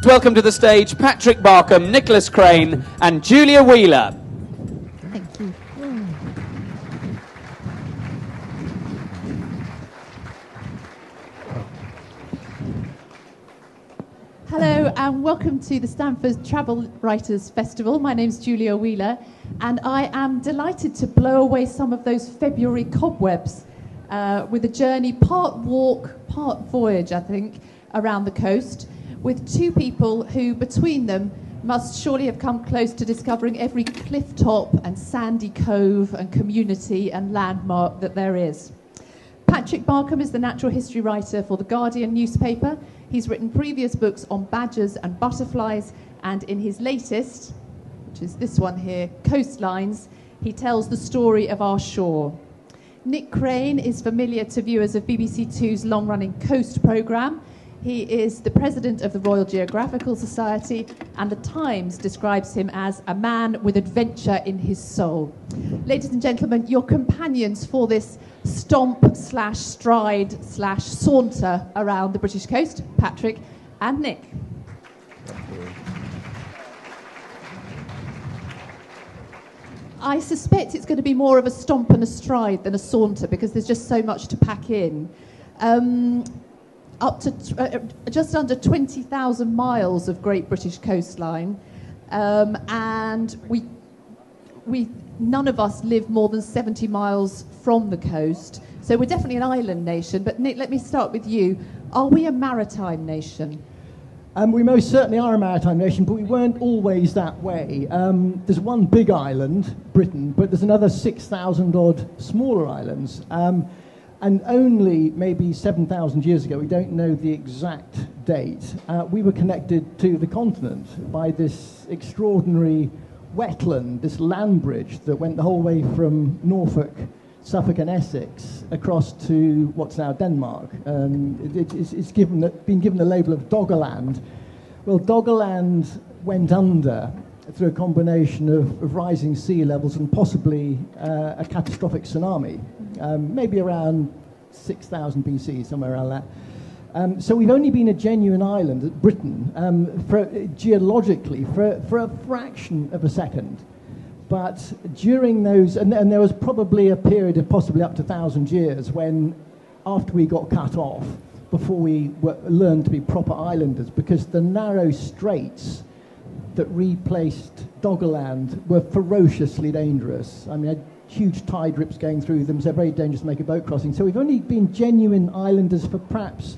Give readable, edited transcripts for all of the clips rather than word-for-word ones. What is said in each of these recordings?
welcome to the stage Patrick Barkham, Nicholas Crane and Julia Wheeler. Thank you. Hello and welcome to the Stanford Travel Writers Festival. My name's Julia Wheeler and I am delighted to blow away some of those February cobwebs with a journey, part walk, part voyage, I think, around the coast, with two people who, between them, must surely have come close to discovering every cliff top and sandy cove and community and landmark that there is. Patrick Barkham is the natural history writer for The Guardian newspaper. He's written previous books on badgers and butterflies, and in his latest, which is this one here, Coastlines, he tells the story of our shore. Nick Crane is familiar to viewers of BBC Two's long-running Coast programme. He is the president of the Royal Geographical Society, and The Times describes him as a man with adventure in his soul. Ladies and gentlemen, your companions for this stomp/stride/saunter around the British coast, Patrick and Nick. I suspect it's going to be more of a stomp and a stride than a saunter because there's just so much to pack in. Up to just under 20,000 miles of Great British coastline, and we none of us live more than 70 miles from the coast, so we're definitely an island nation. But Nick, let me start with you. Are we a maritime nation? We most certainly are a maritime nation, but we weren't always that way. There's one big island, Britain, but there's another 6,000 odd smaller islands. And only maybe 7,000 years ago, we don't know the exact date, we were connected to the continent by this extraordinary wetland, this land bridge that went the whole way from Norfolk, Suffolk and Essex across to what's now Denmark. It's been given the label of Doggerland. Well, Doggerland went under through a combination of rising sea levels and possibly a catastrophic tsunami, maybe around 6,000 BC, somewhere around that. So we've only been a genuine island, Britain, geologically for a fraction of a second. But during those, and there was probably a period of possibly up to 1,000 years when, after we got cut off, before we learned to be proper islanders, because the narrow straits that replaced Doggerland were ferociously dangerous. I mean, huge tide rips going through them, so very dangerous to make a boat crossing. So we've only been genuine islanders for perhaps,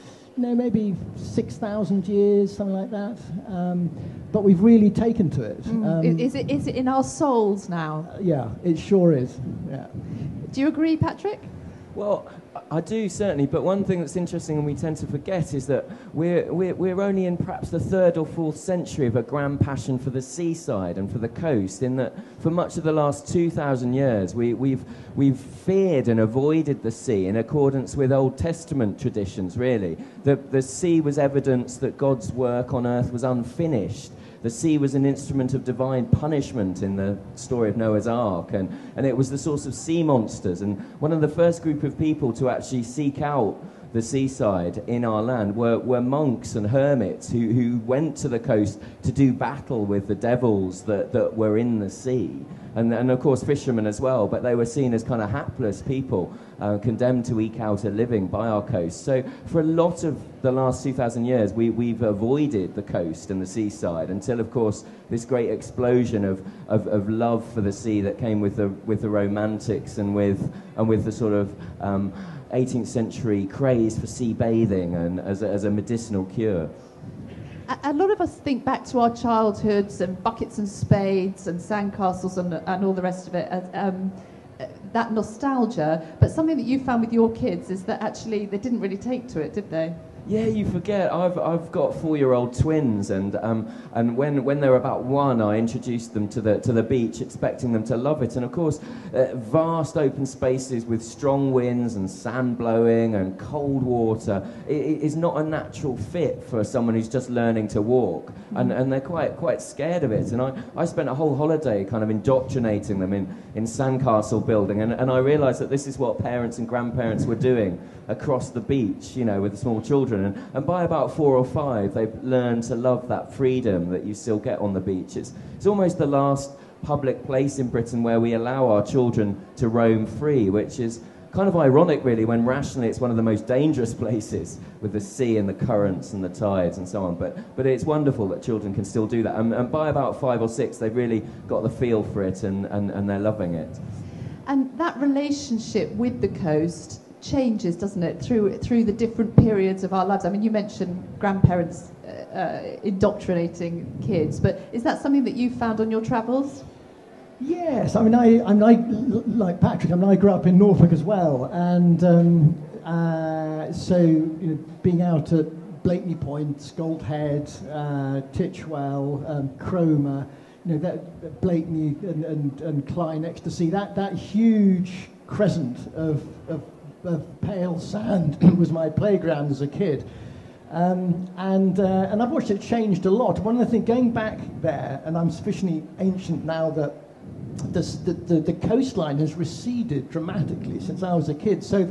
maybe 6,000 years, something like that. But we've really taken to it. Is it in our souls now? Yeah, it sure is. Yeah. Do you agree, Patrick? Well, I do, certainly, but one thing that's interesting and we tend to forget is that we're only in perhaps the 3rd or 4th century of a grand passion for the seaside and for the coast, in that for much of the last 2,000 years we've feared and avoided the sea in accordance with Old Testament traditions, really. The sea was evidence that God's work on earth was unfinished. The sea was an instrument of divine punishment in the story of Noah's Ark, and it was the source of sea monsters. And one of the first group of people to actually seek out the seaside in our land were monks and hermits who went to the coast to do battle with the devils that were in the sea. And of course fishermen as well, but they were seen as kind of hapless people, condemned to eke out a living by our coast. So for a lot of the last 2,000 years, we've avoided the coast and the seaside until, of course, this great explosion of love for the sea that came with the Romantics and with the sort of 18th century craze for sea bathing and as a medicinal cure. A lot of us think back to our childhoods and buckets and spades and sandcastles and all the rest of it, that nostalgia. But something that you found with your kids is that actually they didn't really take to it, did they? Yeah, you forget. I've got 4-year-old twins, and when they were about 1, I introduced them to the beach, expecting them to love it. And of course, vast open spaces with strong winds and sand blowing and cold water is not a natural fit for someone who's just learning to walk, and they're quite scared of it. And I spent a whole holiday kind of indoctrinating them in sandcastle building, and I realised that this is what parents and grandparents were doing across the beach, with the small children. children. And by about 4 or 5, they've learned to love that freedom that you still get on the beach. It's almost the last public place in Britain where we allow our children to roam free, which is kind of ironic, really, when rationally it's one of the most dangerous places with the sea and the currents and the tides and so on. But it's wonderful that children can still do that. And by about 5 or 6, they've really got the feel for it and they're loving it. And that relationship with the coast changes, doesn't it, through the different periods of our lives? I mean, you mentioned grandparents indoctrinating kids, but is that something that you found on your travels? Yes, I mean, I like Patrick. I mean, I grew up in Norfolk as well, and so being out at Blakeney Point, Scald Head, Titchwell, Cromer, that Blakeney and Clyde Ecstasy, that huge crescent of pale sand was my playground as a kid. And I've watched it changed a lot. One of the things, going back there, and I'm sufficiently ancient now that the coastline has receded dramatically since I was a kid. So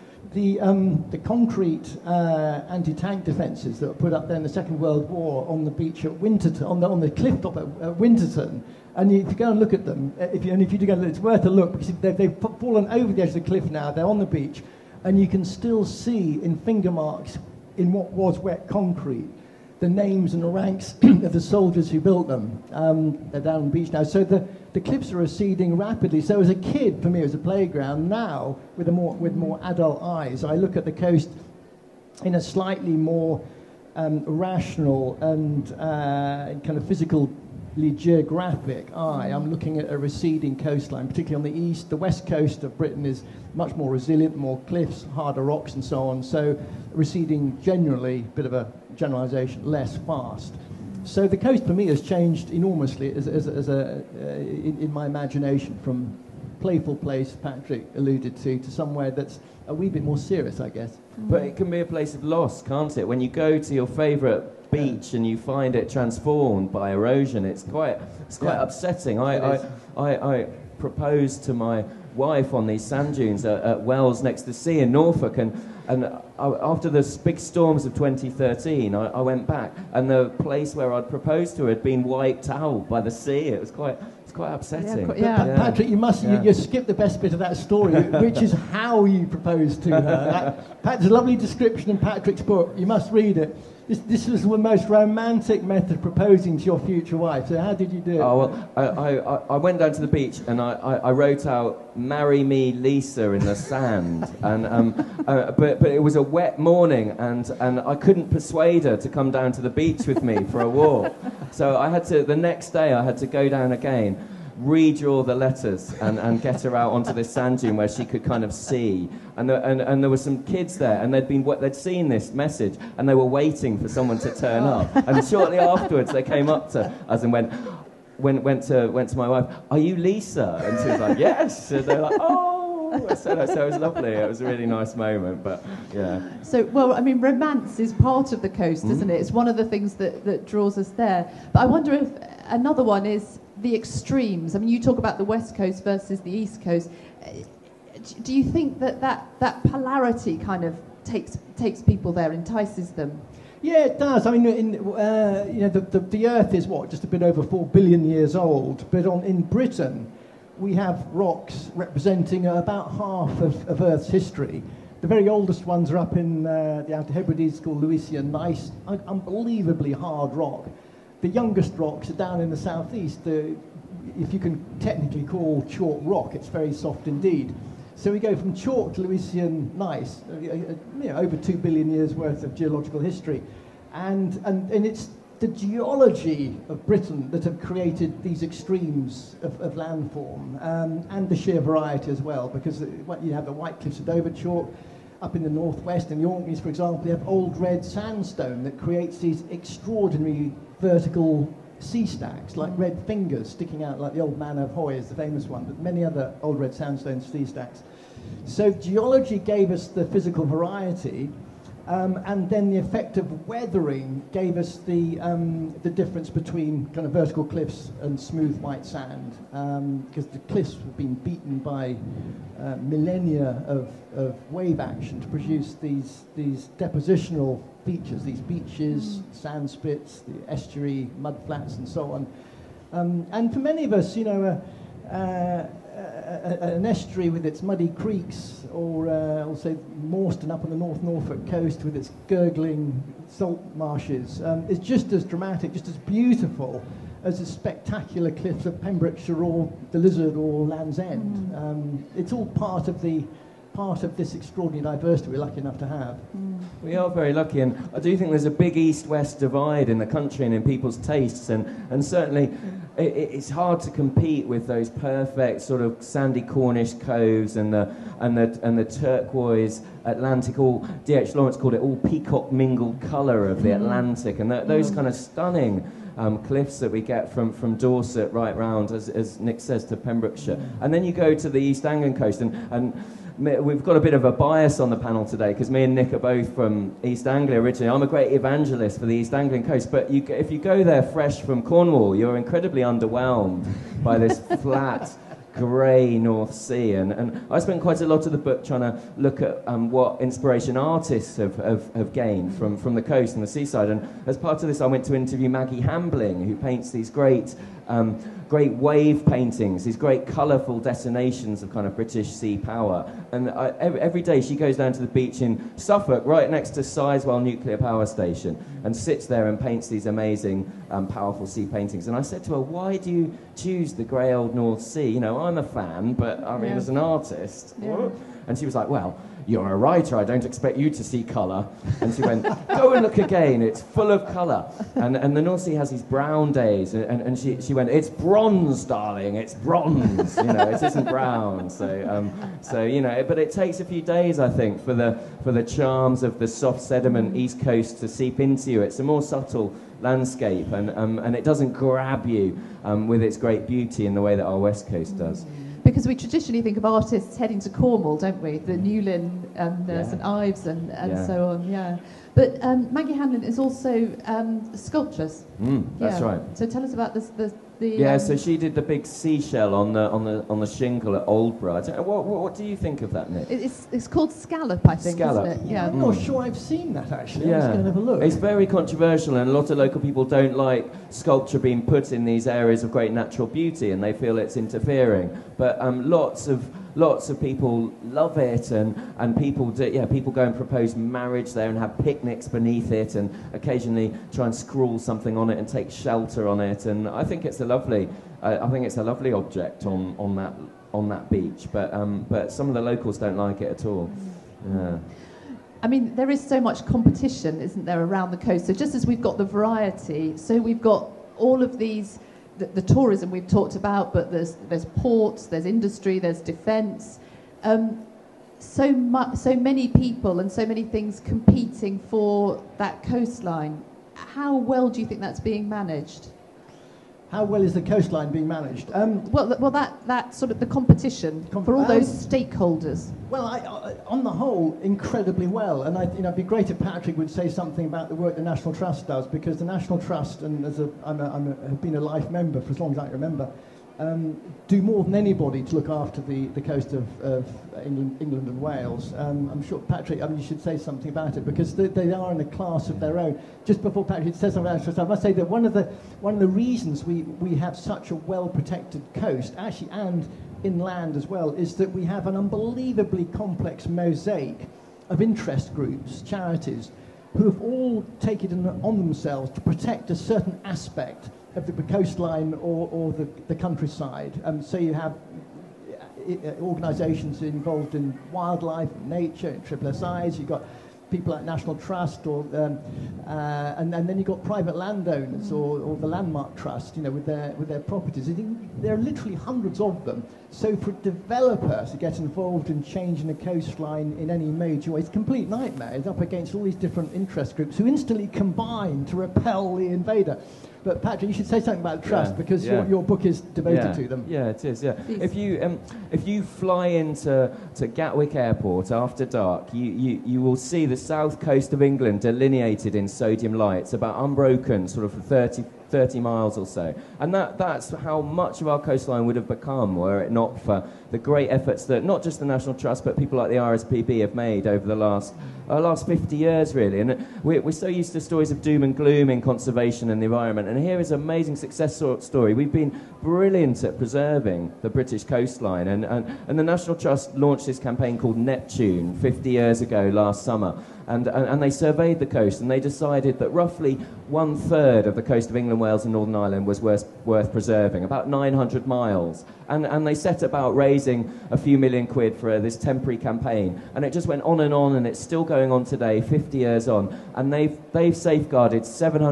the concrete anti-tank defences that were put up there in the Second World War on the beach at Winterton, on the cliff top at Winterton, and if you go and look at them, if you do go, it's worth a look, because they've fallen over the edge of the cliff now. They're on the beach, and you can still see in finger marks in what was wet concrete the names and the ranks of the soldiers who built them. They're down on the beach now. So the cliffs are receding rapidly. So as a kid, for me, it was a playground. Now, with more adult eyes, I look at the coast in a slightly more rational and kind of physically geographic eye. I'm looking at a receding coastline, particularly on the east. The west coast of Britain is much more resilient, more cliffs, harder rocks, and so on. So receding generally, bit of a generalisation, less fast. So the coast for me has changed enormously in my imagination, from playful place Patrick alluded to somewhere that's a wee bit more serious, I guess. But it can be a place of loss, can't it? When you go to your favourite beach and you find it transformed by erosion, it's quite upsetting. I proposed to my wife on these sand dunes at Wells next to the sea in Norfolk, and after the big storms of 2013, I went back, and the place where I'd proposed to her had been wiped out by the sea. It was quite upsetting. Patrick, you skipped the best bit of that story, which is how you proposed to her. There's a lovely description in Patrick's book. You must read it. This was the most romantic method of proposing to your future wife. So how did you do it? Oh, well, I went down to the beach and I wrote out, "Marry me, Lisa," in the sand. And but it was a wet morning, and I couldn't persuade her to come down to the beach with me for a walk. So the next day I had to go down again, redraw the letters and get her out onto this sand dune where she could kind of see. And there were some kids there, and they'd seen this message, and they were waiting for someone to turn up. And shortly afterwards, they came up to us and went to my wife, "Are you Lisa?" And she was like, "Yes." And they were like, "Oh." So it was lovely. It was a really nice moment, but yeah. So, well, I mean, romance is part of the coast, isn't it? It's one of the things that draws us there. But I wonder if another one is the extremes. I mean, you talk about the West Coast versus the East Coast. Do you think that polarity kind of takes people there, entices them? Yeah, it does. I mean, the Earth is just a bit over 4 billion years old, but in Britain, we have rocks representing about half of Earth's history. The very oldest ones are up in the Outer Hebrides, called Lewisian gneiss, unbelievably hard rock. The youngest rocks are down in the southeast, if you can technically call chalk rock. It's very soft indeed. So we go from chalk to Lewisian gneiss, over 2 billion years worth of geological history. And it's the geology of Britain that have created these extremes of landform, and the sheer variety as well, because you have the White Cliffs of Dover chalk. Up in the northwest, in the Orkneys, for example, you have old red sandstone that creates these extraordinary vertical sea stacks, like red fingers sticking out, like the Old Man of Hoy is the famous one, but many other old red sandstone sea stacks. So geology gave us the physical variety, And then the effect of weathering gave us the difference between kind of vertical cliffs and smooth white sand, because the cliffs have been beaten by millennia of wave action to produce these depositional features, these beaches, sand spits, the estuary, mud flats, and so on. And for many of us, an estuary with its muddy creeks, or say Morstan up on the North Norfolk coast with its gurgling salt marshes, is just as dramatic, just as beautiful as the spectacular cliffs of Pembrokeshire or the Lizard or Land's End. It's all part of this extraordinary diversity we're lucky enough to have. We are very lucky, and I do think there's a big east-west divide in the country and in people's tastes, and certainly it's hard to compete with those perfect sort of sandy Cornish coves and the turquoise Atlantic, all D.H. Lawrence called it all peacock mingled colour of the Atlantic, and those kind of stunning cliffs that we get from Dorset right round, as Nick says, to Pembrokeshire. And then you go to the East Anglian coast, and we've got a bit of a bias on the panel today because me and Nick are both from East Anglia originally. I'm a great evangelist for the East Anglian coast, but if you go there fresh from Cornwall, you're incredibly underwhelmed by this flat, grey North Sea. And I spent quite a lot of the book trying to look at what inspiration artists have gained from the coast and the seaside. And as part of this, I went to interview Maggie Hambling, who paints these great wave paintings, these great colourful destinations of kind of British sea power. And every day she goes down to the beach in Suffolk, right next to Sizewell Nuclear Power Station, and sits there and paints these amazing, powerful sea paintings. And I said to her, why do you choose the grey old North Sea? I'm a fan, but I mean, as an artist. Yeah. And she was like, well, you're a writer, I don't expect you to see colour. And she went, go and look again, it's full of colour. And the North Sea has these brown days, and she went, it's bronze, darling, it's bronze, it isn't brown. So but it takes a few days, I think, for the charms of the soft sediment East Coast to seep into you. It's a more subtle landscape, and it doesn't grab you with its great beauty in the way that our West Coast does. Because we traditionally think of artists heading to Cornwall, don't we? The Newlyn and St Ives and so on, yeah. But Maggie Hamlin is also a sculptress. That's right. So tell us about the so she did the big seashell on the shingle at Oldborough. What do you think of that, Nick? It's called Scallop, I think, Scallop. isn't it? Yeah. I'm not sure I've seen that, actually. I'm just going to have a look. It's very controversial, and a lot of local people don't like sculpture being put in these areas of great natural beauty, and they feel it's interfering. But lots of people love it, and people go and propose marriage there and have picnics beneath it, and occasionally try and scrawl something on it and take shelter on it. And I think it's a lovely object on that beach. But some of the locals don't like it at all. Yeah. I mean, there is so much competition, isn't there, around the coast? So just as we've got the variety, so we've got all of these. The tourism we've talked about, but there's ports, there's industry, there's defence. So many people and so many things competing for that coastline. How well do you think that's being managed? How well is the coastline being managed? Well, that sort of the competition for all those stakeholders. Well, on the whole, incredibly well. And it'd be great if Patrick would say something about the work the National Trust does, because the National Trust, and I've been a life member for as long as I can remember, do more than anybody to look after the coast of England and Wales. I'm sure, Patrick, you should say something about it, because they are in a class of their own. Just before Patrick says something about it, I must say that one of the reasons we have such a well-protected coast, actually, and inland as well, is that we have an unbelievably complex mosaic of interest groups, charities, who have all taken it on themselves to protect a certain aspect of the coastline or the countryside. So you have organisations involved in wildlife, nature, in Triple SIs. You've got people like National Trust, and then you've got private landowners or the Landmark Trust, with their properties. There are literally hundreds of them. So for a developer to get involved in changing a coastline in any major way, it's a complete nightmare. It's up against all these different interest groups who instantly combine to repel the invader. But Patrick, you should say something about trust, because your book is devoted to them. Yeah, it is. Yeah, Please. if you fly into Gatwick Airport after dark, you will see the south coast of England delineated in sodium lights, about unbroken, sort of 30 miles or so. And that's how much of our coastline would have become were it not for the great efforts that not just the National Trust but people like the RSPB have made over the last 50 years, really. And we're so used to stories of doom and gloom in conservation and the environment, and here is an amazing success story. We've been brilliant at preserving the British coastline, and the National Trust launched this campaign called Neptune 50 years ago last summer. And they surveyed the coast, and they decided that roughly 1/3 of the coast of England, Wales and Northern Ireland was worth preserving, about 900 miles. And they set about raising a few million quid for this temporary campaign. And it just went on, and it's still going on today, 50 years on. And they've safeguarded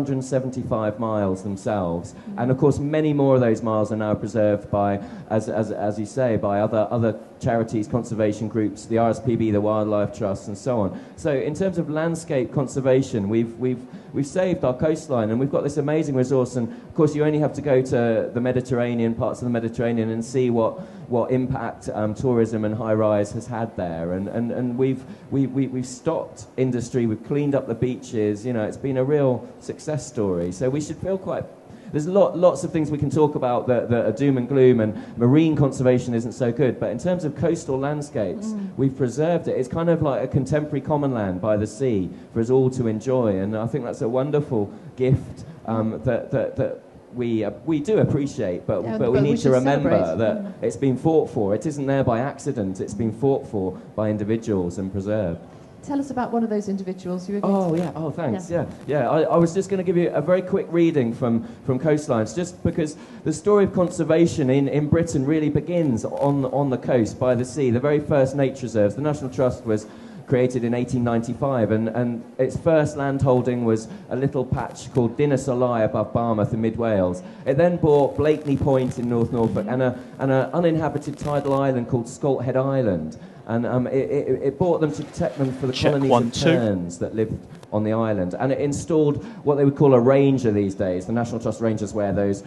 775 miles themselves. And of course, many more of those miles are now preserved by, as you say, by other charities, conservation groups, the RSPB, the Wildlife Trust, and so on. So in terms of landscape conservation, we've saved our coastline, and we've got this amazing resource. And of course, you only have to go to the Mediterranean, parts of the Mediterranean, and see what impact tourism and high rise has had there. And we've stopped industry, we've cleaned up the beaches. You know, it's been a real success story. So we should feel quite. There's lots of things we can talk about that are doom and gloom, and marine conservation isn't so good. But in terms of coastal landscapes, we've preserved it. It's kind of like a contemporary common land by the sea for us all to enjoy. And I think that's a wonderful gift that we do appreciate, but we need to remember that it's been fought for. It isn't there by accident. It's been fought for by individuals and preserved. Tell us about one of those individuals. Thanks. Yeah. I was just going to give you a very quick reading from Coastlines, just because the story of conservation in Britain really begins on the coast by the sea. The very first nature reserves, the National Trust was created in 1895, and its first landholding was a little patch called Dinas Olai above Barmouth in mid Wales. It then bought Blakeney Point in North Norfolk and an uninhabited tidal island called Scalt Head Island. And it bought them to protect them for the colonies of terns that lived on the island. And it installed what they would call a ranger these days. The National Trust rangers wear those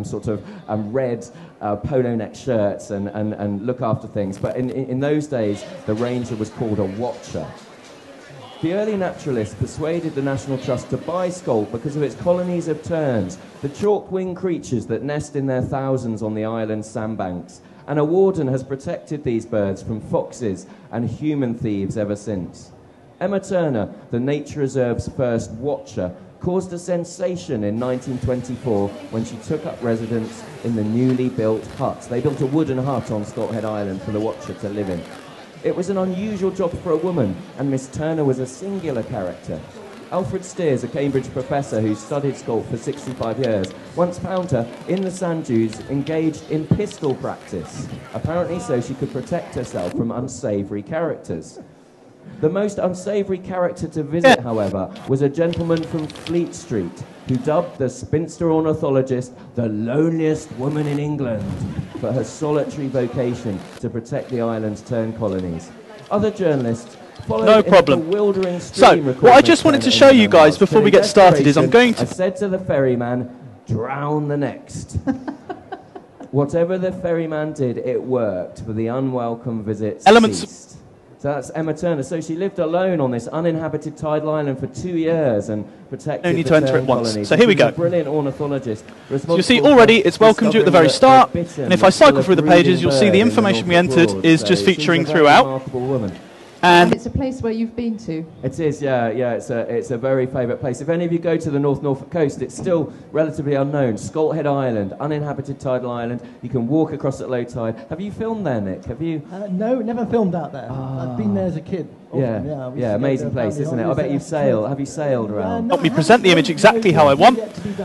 red polo neck shirts and look after things. But in those days, the ranger was called a watcher. The early naturalists persuaded the National Trust to buy Scalt because of its colonies of terns, the chalk-winged creatures that nest in their thousands on the island's sandbanks. And a warden has protected these birds from foxes and human thieves ever since. Emma Turner, the Nature Reserve's first watcher, caused a sensation in 1924 when she took up residence in the newly built hut. They built a wooden hut on Scalt Head Island for the watcher to live in. It was an unusual job for a woman, and Miss Turner was a singular character. Alfred Steers, a Cambridge professor who studied Scalt for 65 years, once found her in the sand dunes engaged in pistol practice, apparently so she could protect herself from unsavoury characters. The most unsavoury character to visit, however, was a gentleman from Fleet Street, who dubbed the spinster ornithologist the loneliest woman in England for her solitary vocation to protect the island's tern colonies. Other journalists no problem. So, what I just wanted to show you guys before we get started is I said to the ferryman, drown the next. Whatever the ferryman did, it worked, for the unwelcome visits ceased. So that's Emma Turner. So she lived alone on this uninhabited tidal island for 2 years and protected no need to enter it once. So here we go. A brilliant ornithologist. So you see already it's welcomed you at the very start, and if I cycle through the pages, you'll see the information we entered is just featuring throughout. And it's a place where you've been to. It is, yeah. It's a very favourite place. If any of you go to the North Norfolk coast, it's still relatively unknown. Scalt Head Island, uninhabited tidal island. You can walk across at low tide. Have you filmed there, Nick? Have you? No, never filmed out there. I've been there as a kid. Often, yeah, amazing place, isn't it? I bet you've sailed. Have you sailed around? Help me present the image exactly how I want.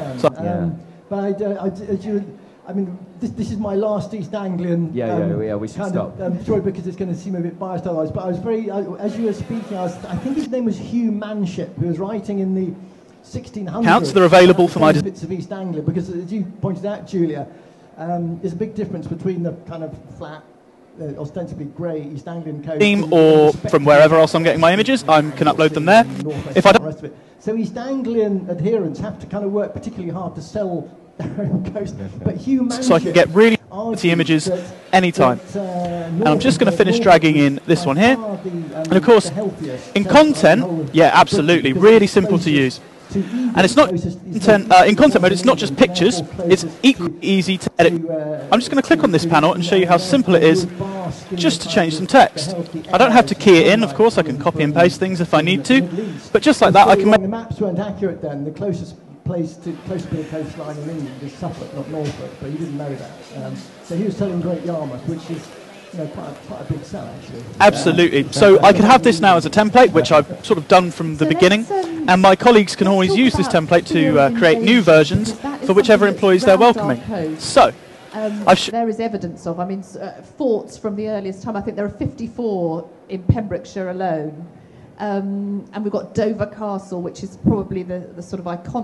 I mean, this is my last East Anglian we should stop. Story, because it's going to seem a bit biased otherwise. But I was as you were speaking, I think his name was Hugh Manship, who was writing in the 1600s. Counts that are available for my bits of East Anglia, because as you pointed out, Julia, there's a big difference between the kind of flat, ostensibly grey East Anglian coast, or from wherever else I'm getting my images. I can upload them there. If I don't. So East Anglian adherents have to kind of work particularly hard to sell their own coast. But Hugh Manchin, so I can get really quality images anytime. And I'm just going to finish dragging in this one here. And of course, in content, yeah, absolutely, really simple to use. And it's not in content mode, it's not just pictures, it's equally easy to edit. I'm just going to click on this panel and show you how simple it is just to change some text. I don't have to key it in, of course, I can copy and paste things if I need to, but just like that I can make... The maps weren't accurate then. The closest place to the coastline in England is Suffolk, not Norfolk, but he didn't know that. So he was telling Great Yarmouth, which is quite a big sell, actually. Absolutely. So I could have this now as a template, which I've sort of done from the beginning, and my colleagues can always use this template to create new versions for whichever employees they're welcoming. So, there is evidence of, forts from the earliest time. I think there are 54 in Pembrokeshire alone. And we've got Dover Castle, which is probably the sort of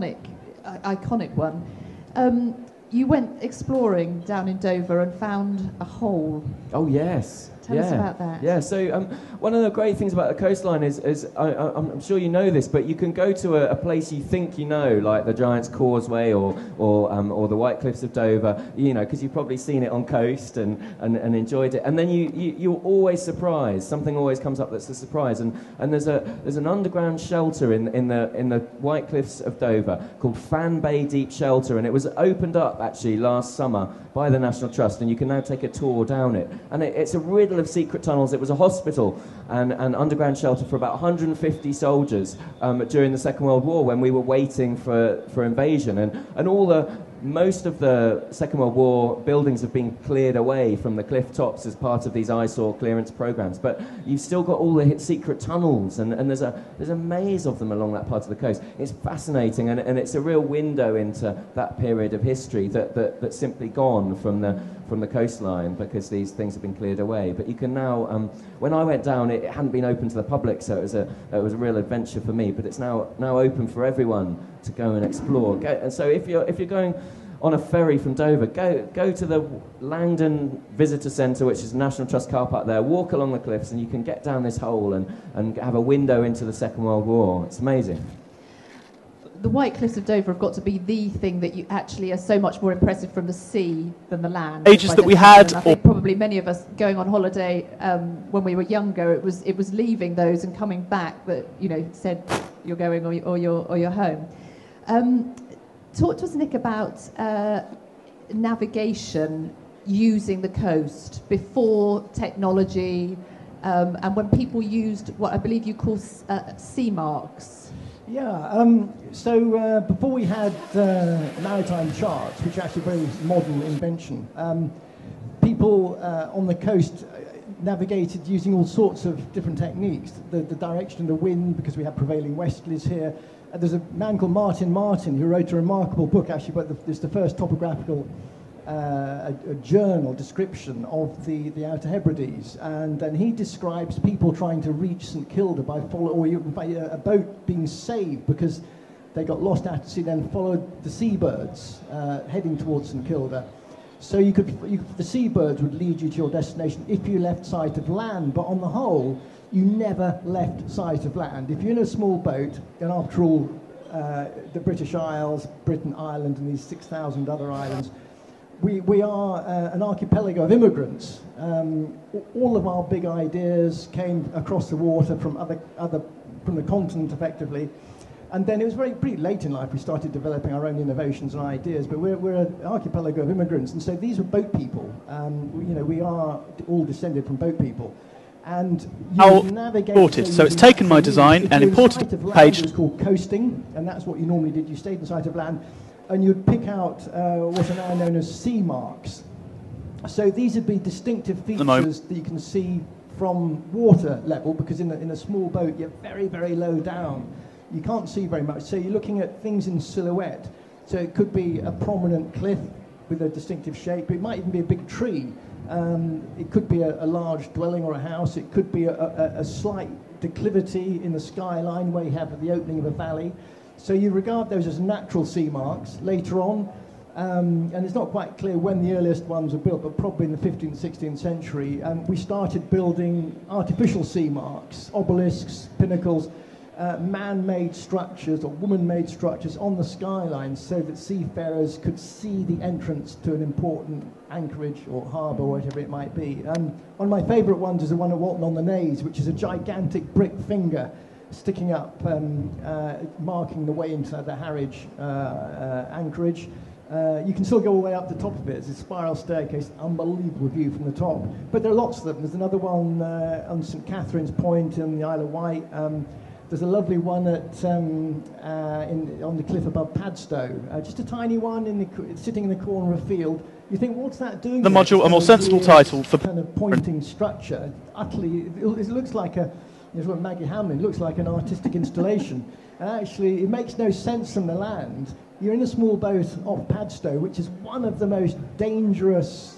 iconic one. You went exploring down in Dover and found a hole. Oh, yes. Tell us about that. Yeah, so one of the great things about the coastline is I'm sure you know this, but you can go to a place you think you know, like the Giant's Causeway or the White Cliffs of Dover, because you've probably seen it on coast and enjoyed it. And then you're always surprised. Something always comes up that's a surprise. And there's an underground shelter in the White Cliffs of Dover called Fan Bay Deep Shelter, and it was opened up actually last summer by the National Trust, and you can now take a tour down it. And it's a riddle of secret tunnels. It was a hospital and underground shelter for about 150 soldiers during the Second World War when we were waiting for invasion. And most of the Second World War buildings have been cleared away from the cliff tops as part of these eyesore clearance programs. But you've still got all the secret tunnels, and there's a maze of them along that part of the coast. It's fascinating, and it's a real window into that period of history that's simply gone from the coastline because these things have been cleared away. But you can now, when I went down, it hadn't been open to the public, so it was a real adventure for me. But it's now open for everyone to go and explore. And so if you're going on a ferry from Dover, go to the Langdon Visitor Centre, which is a National Trust car park there, walk along the cliffs, and you can get down this hole and have a window into the Second World War. It's amazing. The White Cliffs of Dover have got to be the thing that you actually are so much more impressive from the sea than the land. Ages that we had, I think probably many of us going on holiday when we were younger, it was leaving those and coming back that said you're going or you're home. Talk to us, Nick, about navigation using the coast before technology, and when people used what I believe you call sea marks. Yeah, so before we had maritime charts, which are actually a very modern invention, people on the coast navigated using all sorts of different techniques. The direction of the wind, because we have prevailing westerlies here. There's a man called Martin Martin who wrote a remarkable book, actually, but it's the first topographical a journal description of the Outer Hebrides, and then he describes people trying to reach St Kilda by a boat being saved because they got lost out to sea, then followed the seabirds heading towards St Kilda. So the seabirds would lead you to your destination if you left sight of land, but on the whole, you never left sight of land. If you're in a small boat, and after all, the British Isles, Britain, Ireland, and these 6,000 other islands, we are an archipelago of immigrants. All of our big ideas came across the water from from the continent, effectively. And then it was pretty late in life we started developing our own innovations and ideas, but we're an archipelago of immigrants, and so these were boat people. We are all descended from boat people. And you navigate. So it's taken my design and imported a page. It's called coasting, and that's what you normally did. You stayed in sight of land, and you'd pick out what are now known as sea marks. So these would be distinctive features that you can see from water level, because in a small boat you're very, very low down. You can't see very much, so you're looking at things in silhouette. So it could be a prominent cliff with a distinctive shape. It might even be a big tree. It could be a large dwelling or a house. It could be a slight declivity in the skyline where you have the opening of a valley. So you regard those as natural sea marks. Later on, and it's not quite clear when the earliest ones were built, but probably in the 15th, 16th century, we started building artificial sea marks, obelisks, pinnacles, man-made structures or woman-made structures on the skyline so that seafarers could see the entrance to an important anchorage or harbour, whatever it might be. One of my favourite ones is the one at Walton-on-the-Naze, which is a gigantic brick finger sticking up, marking the way into the Harwich anchorage. You can still go all the way up the top of it. It's a spiral staircase, unbelievable view from the top. But there are lots of them. There's another one on St Catherine's Point in the Isle of Wight. There's a lovely one at on the cliff above Padstow. Just a tiny one sitting in the corner of a field. You think, what's that doing? The module, a more sensible title for kind of pointing structure. Utterly, it looks like what Maggie Hamlin looks like an artistic installation. And actually, it makes no sense from the land. You're in a small boat off Padstow, which is one of the most dangerous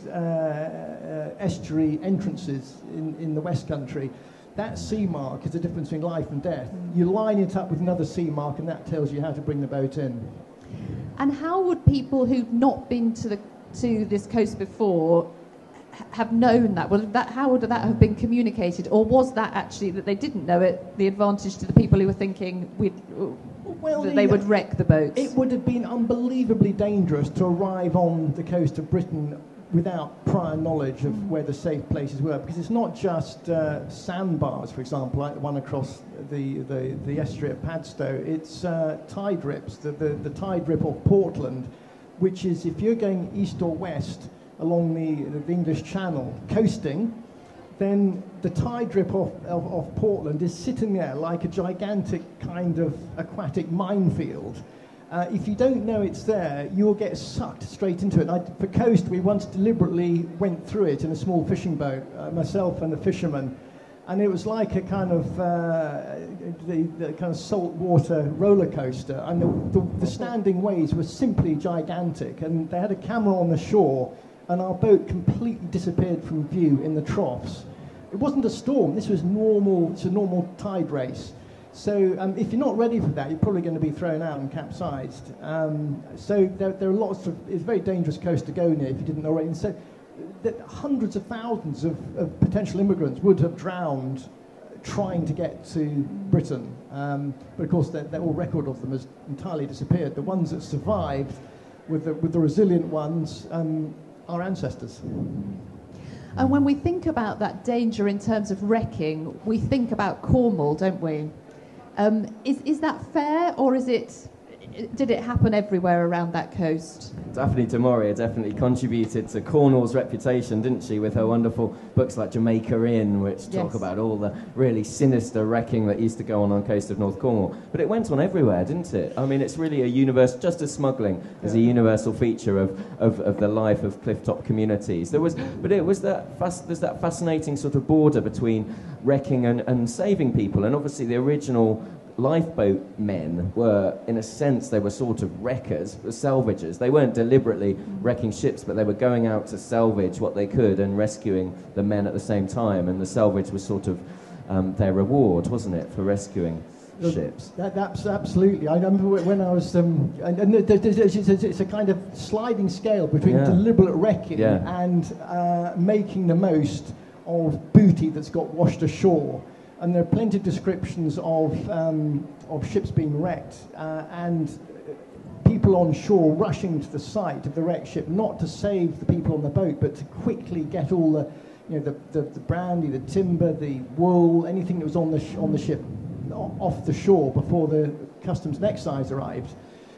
estuary entrances in the West Country. That sea mark is the difference between life and death. You line it up with another sea mark, and that tells you how to bring the boat in. And how would people who've not been to this coast before have known that? How would that have been communicated, or was that actually that they didn't know it? The advantage to the people who were thinking that they would wreck the boats. It would have been unbelievably dangerous to arrive on the coast of Britain without prior knowledge of where the safe places were, because it's not just sandbars, for example, like the one across the estuary at Padstow. It's tide rips, the tide rip off Portland, which is, if you're going east or west along the English Channel coasting, then the tide drip off Portland is sitting there like a gigantic kind of aquatic minefield. If you don't know it's there, you'll get sucked straight into it. For coast, we once deliberately went through it in a small fishing boat, myself and a fisherman, and it was like a kind of the kind of saltwater roller coaster. And the standing waves were simply gigantic, and they had a camera on the shore, and our boat completely disappeared from view in the troughs. It wasn't a storm. This was normal. It's a normal tide race. So if you're not ready for that, you're probably going to be thrown out and capsized. So there are lots of... It's a very dangerous coast to go near if you didn't know already. And so hundreds of thousands of potential immigrants would have drowned trying to get to Britain. But of course, all record of them has entirely disappeared. The ones that survived with the resilient ones, our ancestors. And when we think about that danger in terms of wrecking, we think about Cornwall, don't we? Is that fair, or did it happen everywhere around that coast? Daphne du Maurier definitely contributed to Cornwall's reputation, didn't she, with her wonderful books like Jamaica Inn, which talk about all the really sinister wrecking that used to go on the coast of North Cornwall. But it went on everywhere, didn't it? I mean, it's really a universe, just as smuggling is a universal feature of the life of clifftop communities. There's that fascinating sort of border between wrecking and saving people, and obviously the original lifeboat men were, in a sense, they were sort of wreckers, salvagers. They weren't deliberately wrecking ships, but they were going out to salvage what they could and rescuing the men at the same time, and the salvage was sort of their reward, wasn't it, for rescuing ships? That's absolutely. I remember when I was... it's a kind of sliding scale between deliberate wrecking and making the most of booty that's got washed ashore. And there are plenty of descriptions of ships being wrecked and people on shore rushing to the site of the wrecked ship, not to save the people on the boat, but to quickly get all the brandy, the timber, the wool, anything that was on the ship off the shore before the customs and excise arrived.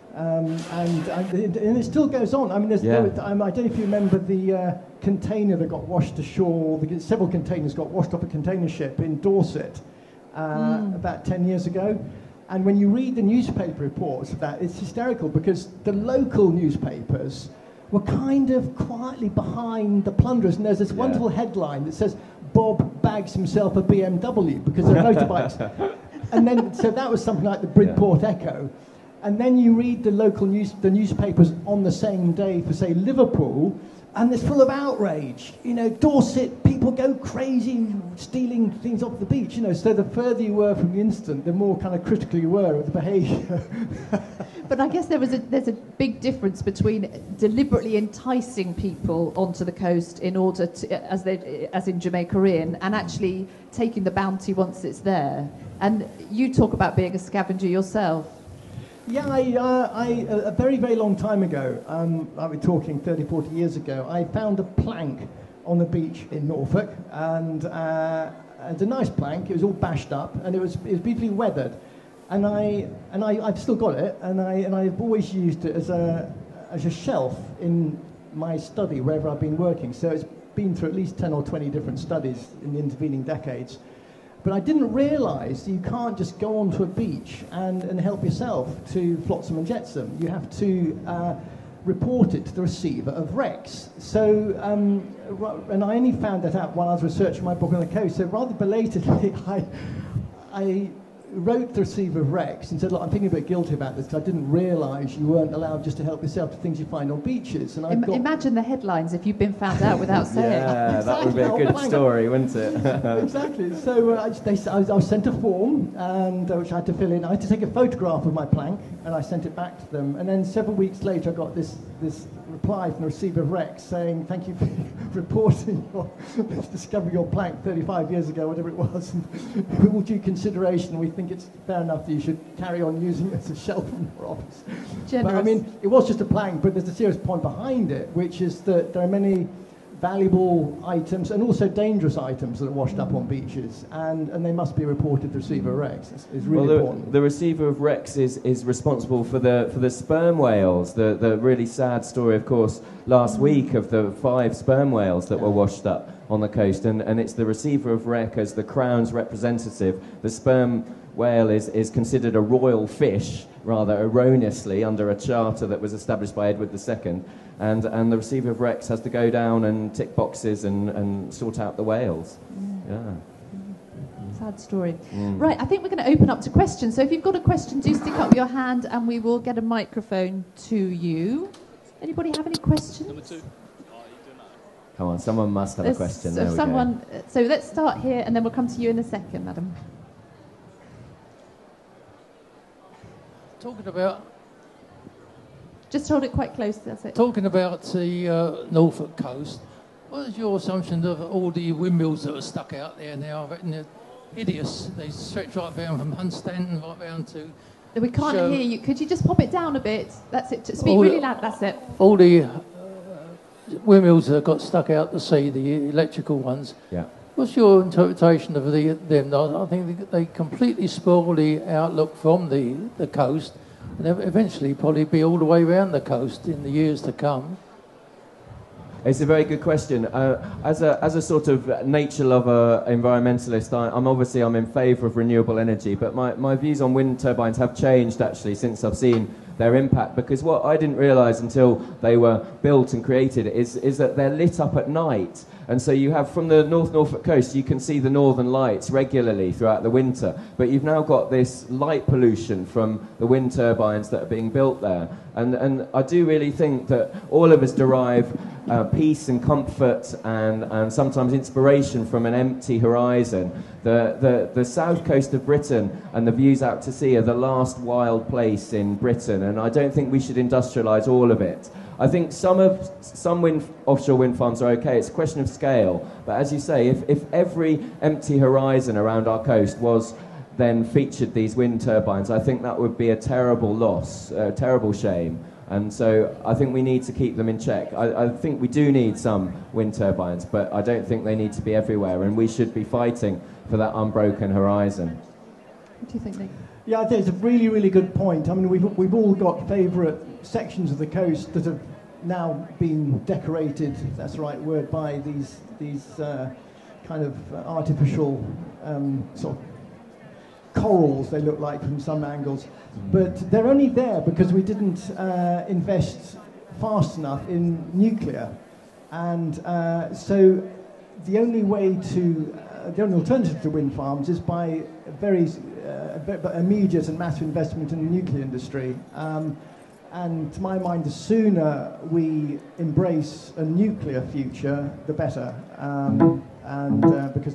And it still goes on. I mean, I don't know if you remember the container that got washed ashore. Several containers got washed off a container ship in Dorset about 10 years ago. And when you read the newspaper reports of that, it's hysterical because the local newspapers were kind of quietly behind the plunderers. And there's this wonderful headline that says, "Bob bags himself a BMW because they're motorbikes." And then, so that was something like the Bridport Echo. And then you read the local newspapers on the same day for, say, Liverpool, and it's full of outrage. You know, Dorset, people go crazy stealing things off the beach, you know, so the further you were from the incident, the more kind of critical you were of the behaviour. But I guess there's a big difference between deliberately enticing people onto the coast in order to, as in Jamaica Inn, and actually taking the bounty once it's there. And you talk about being a scavenger yourself. Yeah, a very, very long time ago, I've been talking 30, 40 years ago, I found a plank on the beach in Norfolk, and it's a nice plank. It was all bashed up, and it was beautifully weathered. And I've still got it, and I've always used it as a shelf in my study wherever I've been working. So it's been through at least 10 or 20 different studies in the intervening decades. But I didn't realise you can't just go onto a beach and help yourself to flotsam and jetsam. You have to report it to the receiver of wrecks. So, and I only found that out while I was researching my book on the coast. So rather belatedly, I wrote the receiver of wrecks and said, look, I'm thinking a bit guilty about this because I didn't realise you weren't allowed just to help yourself to things you find on beaches. And imagine the headlines if you'd been found out without saying. Yeah, that would be a good story, wouldn't it? Exactly. So I was sent a form, and which I had to fill in. I had to take a photograph of my plank, and I sent it back to them. And then several weeks later, I got this reply from the receiver of wrecks saying, thank you for reporting discovering your plank 35 years ago, whatever it was. And with all due consideration, we think it's fair enough that you should carry on using it as a shelf in your office. Generous. But I mean, it was just a plank, but there's a serious point behind it, which is that there are many valuable items and also dangerous items that are washed up on beaches, and they must be reported to receiver of wrecks. It's really important. The receiver of wrecks is responsible for the sperm whales. The really sad story, of course, last week of the 5 sperm whales that were washed up on the coast, and it's the receiver of wreck as the Crown's representative. The sperm whale is considered a royal fish, rather erroneously, under a charter that was established by Edward II. And the receiver of wrecks has to go down and tick boxes and sort out the whales. Yeah. Sad story. Right, I think we're going to open up to questions. So if you've got a question, do stick up your hand and we will get a microphone to you. Anybody have any questions? Number 2. Come on, someone must have a question. There we go. So let's start here and then we'll come to you in a second, madam. Talking about... Just hold it quite close, that's it. Talking about the Norfolk coast, what is your assumption of all the windmills that are stuck out there now? I reckon they're hideous. They stretch right down from Hunstanton right down to... We can't hear you. Could you just pop it down a bit? That's it. Speak really loud, that's it. All the windmills that got stuck out to sea, the electrical ones. Yeah. What's your interpretation of them? I think they completely spoil the outlook from the coast, and they'll eventually probably be all the way around the coast in the years to come. It's a very good question. As a sort of nature lover, environmentalist, I'm in favour of renewable energy, but my views on wind turbines have changed actually since I've seen their impact, because what I didn't realise until they were built and created is that they're lit up at night. And so you have, from the North Norfolk coast, you can see the northern lights regularly throughout the winter. But you've now got this light pollution from the wind turbines that are being built there. And I do really think that all of us derive peace and comfort and sometimes inspiration from an empty horizon. The south coast of Britain and the views out to sea are the last wild place in Britain, and I don't think we should industrialise all of it. I think some offshore wind farms are okay. It's a question of scale. But as you say, if every empty horizon around our coast was then featured these wind turbines, I think that would be a terrible loss, a terrible shame. And so I think we need to keep them in check. I think we do need some wind turbines, but I don't think they need to be everywhere, and we should be fighting for that unbroken horizon. What do you think, Nick? Yeah, I think it's a really, really good point. I mean, we've all got favourite sections of the coast that have now been decorated, if that's the right word, by these kind of artificial sort of corals, they look like from some angles. But they're only there because we didn't invest fast enough in nuclear. And so the only alternative to wind farms is by very immediate and massive investment in the nuclear industry. And to my mind, the sooner we embrace a nuclear future, the better. Because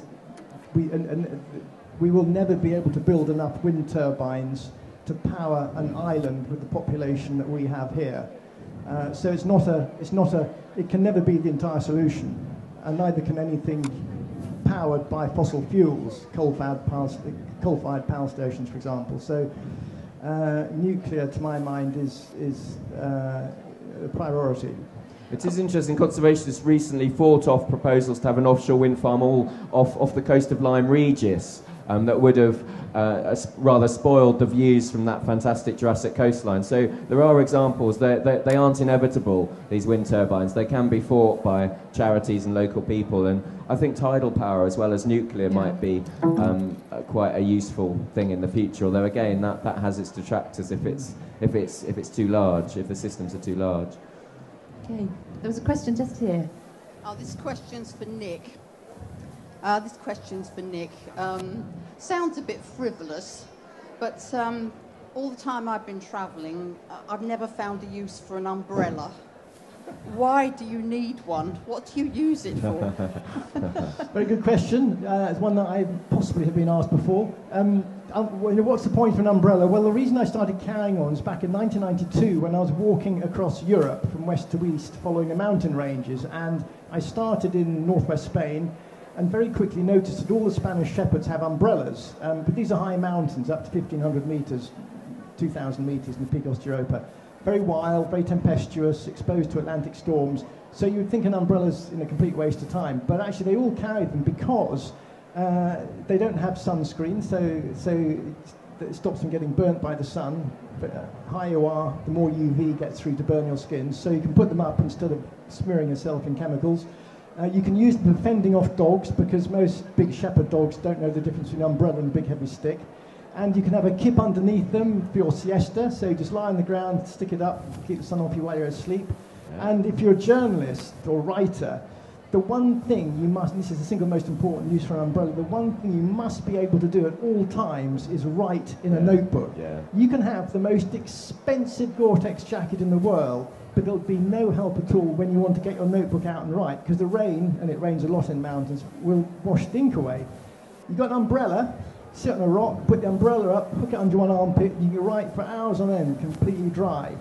we will never be able to build enough wind turbines to power an island with the population that we have here. So it can never be the entire solution, and neither can anything powered by fossil fuels, coal-fired power stations, for example. So nuclear, to my mind, is a priority. It is interesting, conservationists recently fought off proposals to have an offshore wind farm all off the coast of Lyme Regis that would have rather spoiled the views from that fantastic Jurassic coastline. So there are examples, they aren't inevitable, these wind turbines. They can be fought by charities and local people, and I think tidal power as well as nuclear might be quite a useful thing in the future, although again that has its detractors if it's too large, if the systems are too large. Okay, there was a question just here. Oh, this question's for Nick. Sounds a bit frivolous, but all the time I've been travelling, I've never found a use for an umbrella. Why do you need one? What do you use it for? Very good question. It's one that I possibly have been asked before. What's the point of an umbrella? Well, the reason I started carrying on is back in 1992 when I was walking across Europe from west to east following the mountain ranges, and I started in northwest Spain and very quickly noticed that all the Spanish shepherds have umbrellas, but these are high mountains, up to 1,500 metres, 2,000 metres in the Picos de Europa. Very wild, very tempestuous, exposed to Atlantic storms. So you would think an umbrella's in a complete waste of time, but actually they all carry them because they don't have sunscreen, so it stops them getting burnt by the sun. But higher you are, the more UV gets through to burn your skin. So you can put them up instead of smearing yourself in chemicals. You can use them for fending off dogs because most big shepherd dogs don't know the difference between an umbrella and a big heavy stick. And you can have a kip underneath them for your siesta, so you just lie on the ground, stick it up, keep the sun off you while you're asleep. Yeah. And if you're a journalist or writer, the one thing you must, and this is the single most important use for an umbrella, the one thing you must be able to do at all times is write in a notebook. Yeah. You can have the most expensive Gore-Tex jacket in the world, but there'll be no help at all when you want to get your notebook out and write, because the rain, and it rains a lot in mountains, will wash the ink away. You've got an umbrella, sit on a rock, put the umbrella up, hook it under one armpit, you can write for hours on end, completely dry.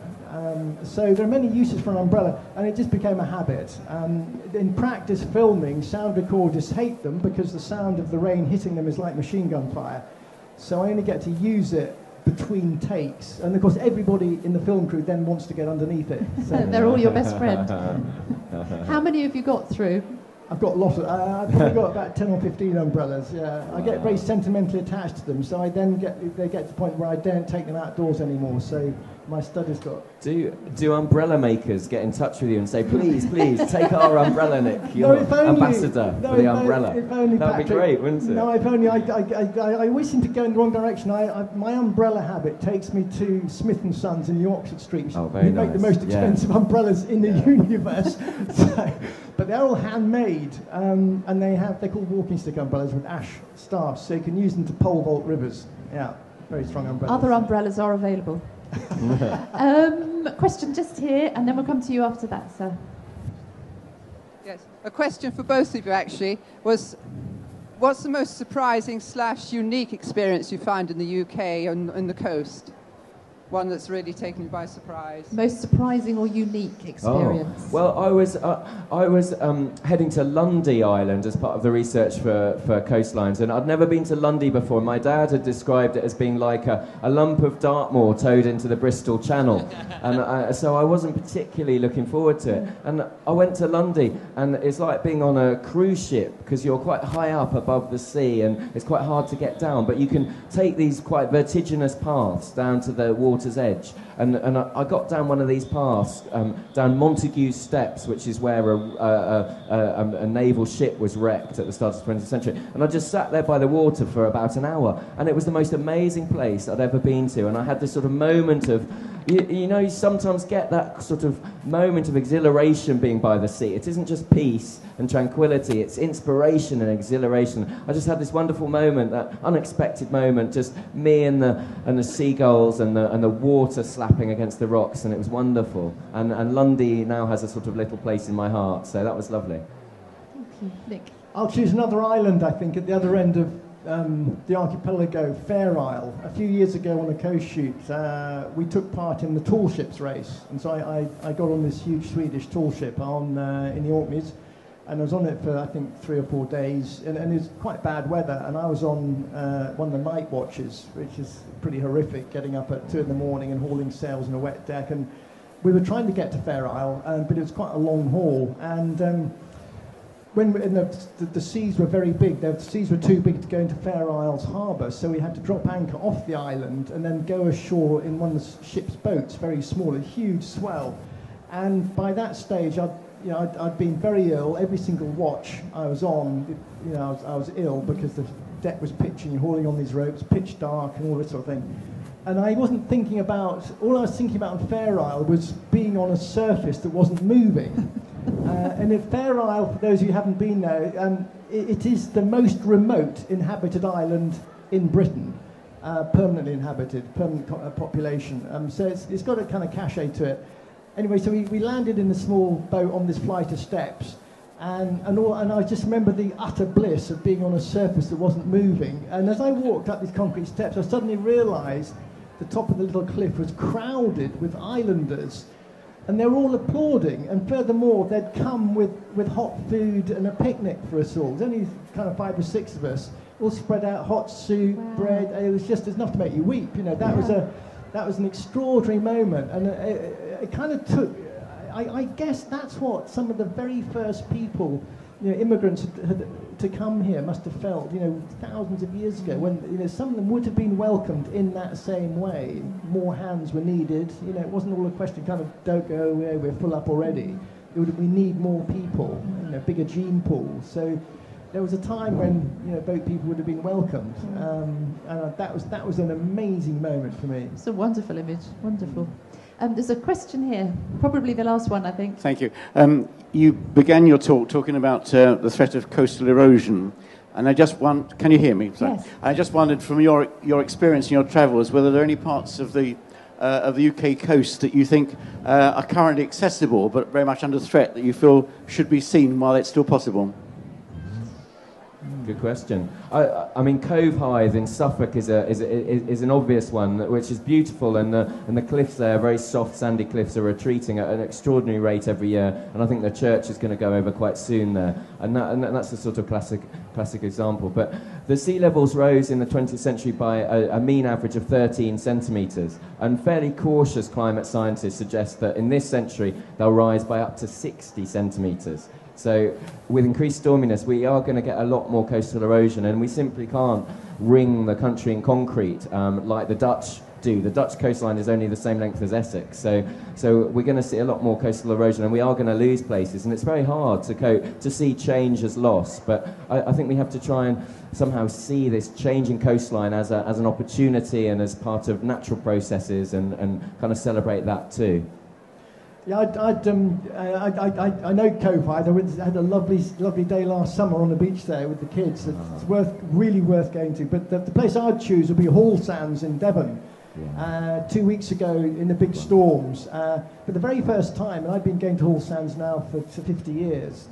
So there are many uses for an umbrella, and it just became a habit. In practice filming, sound recorders hate them because the sound of the rain hitting them is like machine gun fire. So I only get to use it between takes, and of course everybody in the film crew then wants to get underneath it. So they're all your best friend. How many have you got through? I've got a lot of, I've probably got about 10 or 15 umbrellas, yeah. I get very sentimentally attached to them, so they get to the point where I don't take them outdoors anymore, so my study's got... Do umbrella makers get in touch with you and say, please, take our umbrella, Nick, you're ambassador for the umbrella? If only, that would be great, wouldn't it? No, if only, I always seem to go in the wrong direction. My umbrella habit takes me to Smith & Sons in New Oxford Street, who make the most expensive umbrellas in the universe. But they're all handmade, and they're called walking stick umbrellas with ash staffs, so you can use them to pole vault rivers. Yeah, very strong umbrellas. Other umbrellas are available. Question just here, and then we'll come to you after that, sir. Yes, a question for both of you actually was, what's the most surprising / unique experience you find in the UK on the coast? One that's really taken you by surprise. Most surprising or unique experience? Oh. Well, I was heading to Lundy Island as part of the research for coastlines, and I'd never been to Lundy before. My dad had described it as being like a lump of Dartmoor towed into the Bristol Channel, and so I wasn't particularly looking forward to it. And I went to Lundy, and it's like being on a cruise ship because you're quite high up above the sea, and it's quite hard to get down, but you can take these quite vertiginous paths down to the water's edge, and I got down one of these paths down Montague Steps, which is where a naval ship was wrecked at the start of the 20th century, and I just sat there by the water for about an hour, and it was the most amazing place I'd ever been to, and I had this sort of moment of you know, you sometimes get that sort of moment of exhilaration being by the sea. It isn't just peace and tranquility, it's inspiration and exhilaration. I just had this wonderful moment, that unexpected moment, just me and the seagulls and the water slapping against the rocks, and it was wonderful. And Lundy now has a sort of little place in my heart, so that was lovely. Thank you. Nick? I'll choose another island, I think, at the other end of the archipelago, Fair Isle. A few years ago on a coast shoot, we took part in the tall ships race, and so I got on this huge Swedish tall ship in the Orkneys, and I was on it for I think 3 or 4 days, and it was quite bad weather, and I was on one of the night watches, which is pretty horrific, getting up at 2 in the morning and hauling sails on a wet deck, and we were trying to get to Fair Isle, but it was quite a long haul, and when the seas were very big, the seas were too big to go into Fair Isles harbour, so we had to drop anchor off the island and then go ashore in one of the ship's boats, very small, a huge swell. And by that stage, I'd been very ill. Every single watch I was on, I was ill because the deck was pitching, you're hauling on these ropes, pitch dark and all this sort of thing. And I wasn't thinking about, all I was thinking about on Fair Isle was being on a surface that wasn't moving. And at Fair Isle, for those of you who haven't been there, it is the most remote inhabited island in Britain, permanently inhabited, permanent population. So it's got a kind of cachet to it. Anyway, so we landed in a small boat on this flight of steps, and I just remember the utter bliss of being on a surface that wasn't moving. And as I walked up these concrete steps, I suddenly realised the top of the little cliff was crowded with islanders. And they were all applauding, and furthermore, they'd come with hot food and a picnic for us all. There's only kind of 5 or 6 of us, all spread out, hot soup, bread. It was just enough to make you weep. That was an extraordinary moment, and it kind of took. I guess that's what some of the very first people, immigrants had to come here must have felt, thousands of years ago, when some of them would have been welcomed in that same way. More hands were needed. It wasn't all a question kind of don't go, we're full up already. We need more people, bigger gene pools. So there was a time when boat people would have been welcomed, and that was an amazing moment for me. It's a wonderful image, wonderful. There's a question here, probably the last one, I think. Thank you. You began your talk talking about the threat of coastal erosion, and I just can you hear me? Sorry. Yes. I just wondered, from your experience and your travels, whether there are any parts of the UK coast that you think are currently accessible but very much under threat, that you feel should be seen while it's still possible? Good question. I mean, Cove Hythe in Suffolk is an obvious one, which is beautiful, and the cliffs there, very soft sandy cliffs, are retreating at an extraordinary rate every year, and I think the church is going to go over quite soon there, and that's a sort of classic example. But the sea levels rose in the 20th century by a mean average of 13 centimetres, and fairly cautious climate scientists suggest that in this century they'll rise by up to 60 centimetres. So with increased storminess, we are going to get a lot more coastal erosion, and we simply can't ring the country in concrete like the Dutch do. The Dutch coastline is only the same length as Essex, so we're going to see a lot more coastal erosion, and we are going to lose places, and it's very hard to see change as loss. But I think we have to try and somehow see this changing coastline as an opportunity and as part of natural processes, and kind of celebrate that too. Yeah, I know Cove Hythe. I had a lovely day last summer on the beach there with the kids. It's really worth going to. But the place I'd choose would be Hall Sands in Devon. 2 weeks ago in the big storms, for the very first time, and I've been going to Hall Sands now for 50 years.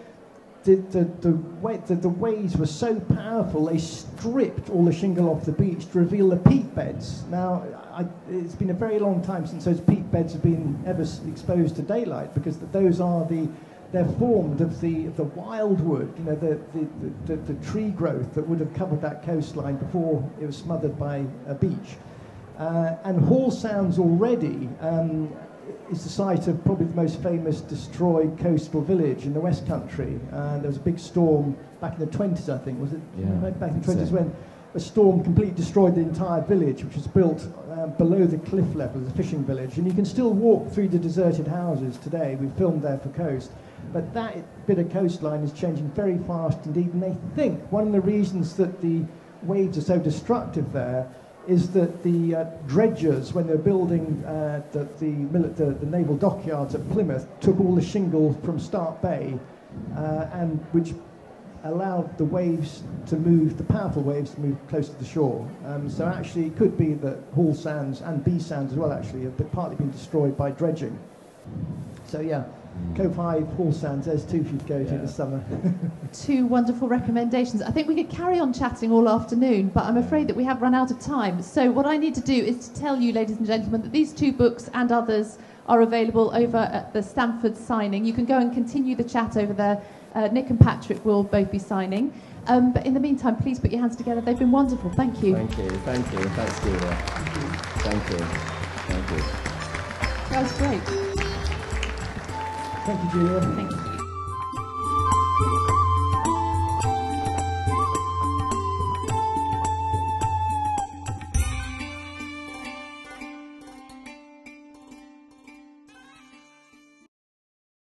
The waves were so powerful, they stripped all the shingle off the beach to reveal the peat beds. Now, it's been a very long time since those peat beds have been ever exposed to daylight, because they're formed of the wildwood, the tree growth that would have covered that coastline before it was smothered by a beach. And Hall Sands already is the site of probably the most famous destroyed coastal village in the West Country. There was a big storm back in the 20s, I think, was it? Yeah, back in the 20s, when a storm completely destroyed the entire village, which was built below the cliff level as a fishing village. And you can still walk through the deserted houses today. We filmed there for Coast. But that bit of coastline is changing very fast indeed. And they think one of the reasons that the waves are so destructive there is that the dredgers, when they're building the naval dockyards at Plymouth, took all the shingle from Start Bay, and which allowed the waves to move, the powerful waves to move close to the shore. So actually it could be that Hall Sands and B Sands as well actually have partly been destroyed by dredging. So yeah, Cove Hive, Hall Sands, there's two if you'd go to this summer. Two wonderful recommendations. I think we could carry on chatting all afternoon, but I'm afraid that we have run out of time. So what I need to do is to tell you, ladies and gentlemen, that these two books and others are available over at the Stamford signing. You can go and continue the chat over there. Nick and Patrick will both be signing. But in the meantime, please put your hands together. They've been wonderful. Thank you. Thank you. Thanks, Julia. Thank you. Thank you. That was great. Thank you, Julia. Thank you.